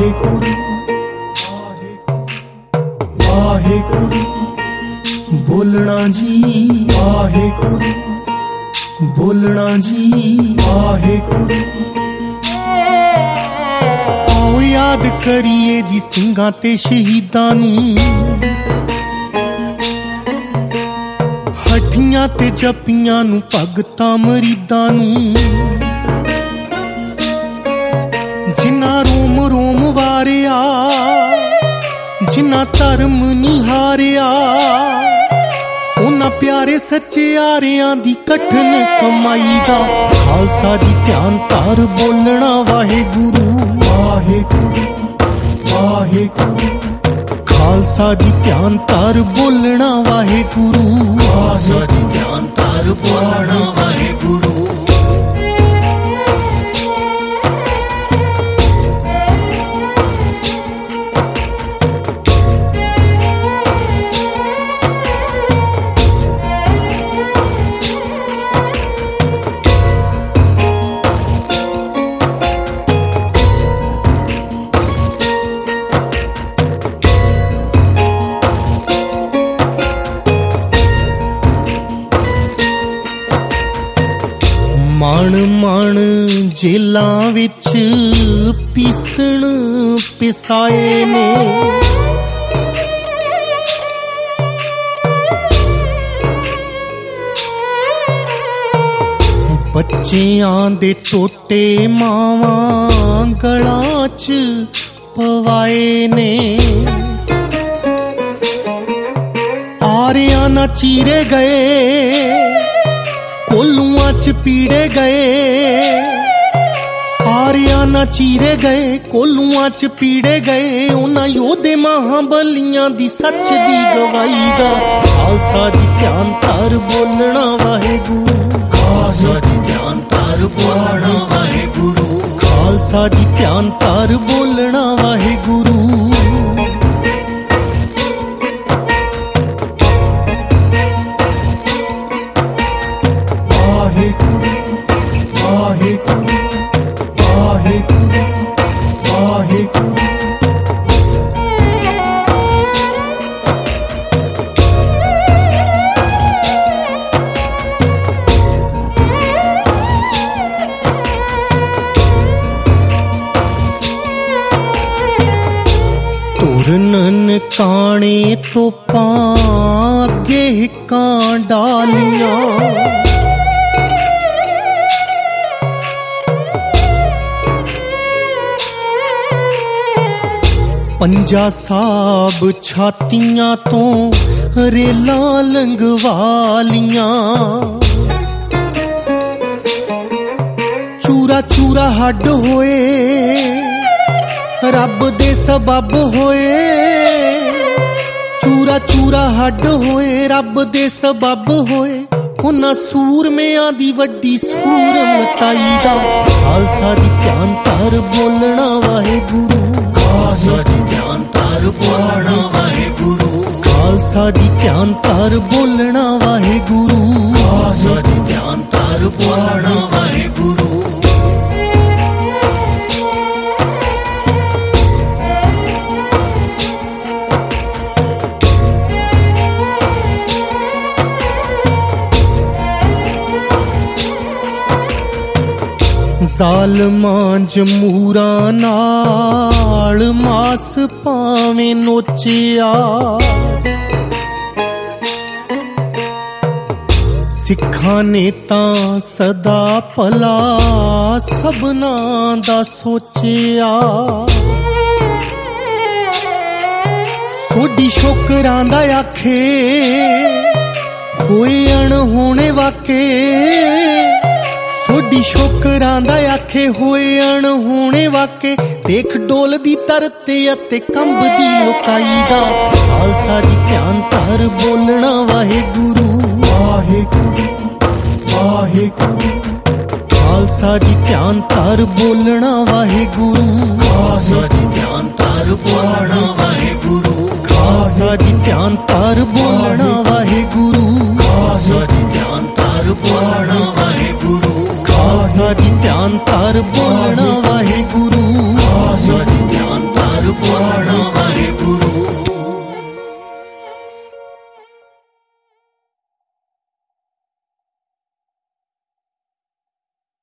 वाहेगुरु वाहेगुरु बोलना जी वाहेगुरु बोलना जी वाहेगुरु। आओ याद करिए जी ਸਿੰਘਾਂ ते शहीदां नूं, हठियां ते जपियां नूं भगतां मरीदां नूं, जिन्ना रोम रोम वारिया जिन्ना धर्म निहारिया, उन्ना प्यारे सच्चे यारियां दी कठन कमाई दा। खालसा जी ध्यान तार बोलना वाहेगुरु वाहेगुरु वाहेगुरु। खालसा जी ध्यान तार बोलना वाहेगुरु खालसा जी ध्यान तार बोलना वाहेगुरु। माण माण जेलां विच पीसण पिसाए ने, बच्चियां दे टोटे मावां गलां च पवाए ने। आरियां ना चीरे गए कोलुआं च पीड़े गए, आरियां ना चीरे गए कोलुआं च पीड़े गए, उन्हां योधे महाबलियां दी सच दी गवाही दा। खालसा जी ध्यान तार बोलना वाहेगुरु खालसा जी ध्यान तार बोलना वाहेगुरु। खालसा जी ध्यान तार बोलना वाहेगुरु। तुरनन काने तोपां अगे हिक्कां डालियां, पंजा साब छातियां तो रेलां लंघवालियां, चूरा चूरा हड्ड होए रब दे सबब होए, चूरा चूरा हड्ड होए रब दे सबब होए, उन्हां सूरमियां दी वड्डी सूर मताई दा। खालसा जी ध्यान तार बोलना वाहेगुरु खालसा जी ध्यान तार बोलना वाहेगुरु। खालसा जी ध्यान तार बोलना वाहेगुरु खालसा जी ध्यान तार बोलना वाहेगुरु। ਜ਼ਾਲਮਾਂ ਜਮੂਰਾਂ ਨਾਲ ਮਾਸ ਭਾਵੇਂ ਨੋਚਿਆ, ਸਿੱਖਾਂ ਨੇ ਤਾਂ ਸਦਾ ਭਲਾ ਸਭਨਾਂ ਦਾ ਸੋਚਿਆ। ਸੋਡੀ ਸ਼ੁਕਰਾਂ ਦਾ ਆਖੇ ਹੋਏ ਅਣਹੋਣੇ ਵਾਕੇ, सोडी शोकरां दा आखे होए अणहोणे वाके, देख डोलदी तरते अते कंबदी लुकाई दा। खालसा जी ध्यान तार बोलना वाहेगुरु वाहेगुरु वाहेगुरु। खालसा जी ध्यान तार बोलना वाहेगुरु खालसा जी ध्यान तार बोलना वाहेगुरु। खालसा जी ध्यान तार बोलना वाहेगुरु खालसा जी ध्यान तार बोलना वाहेगुरु। खालसा जी ध्यान तार बोलना वाहेगुरु।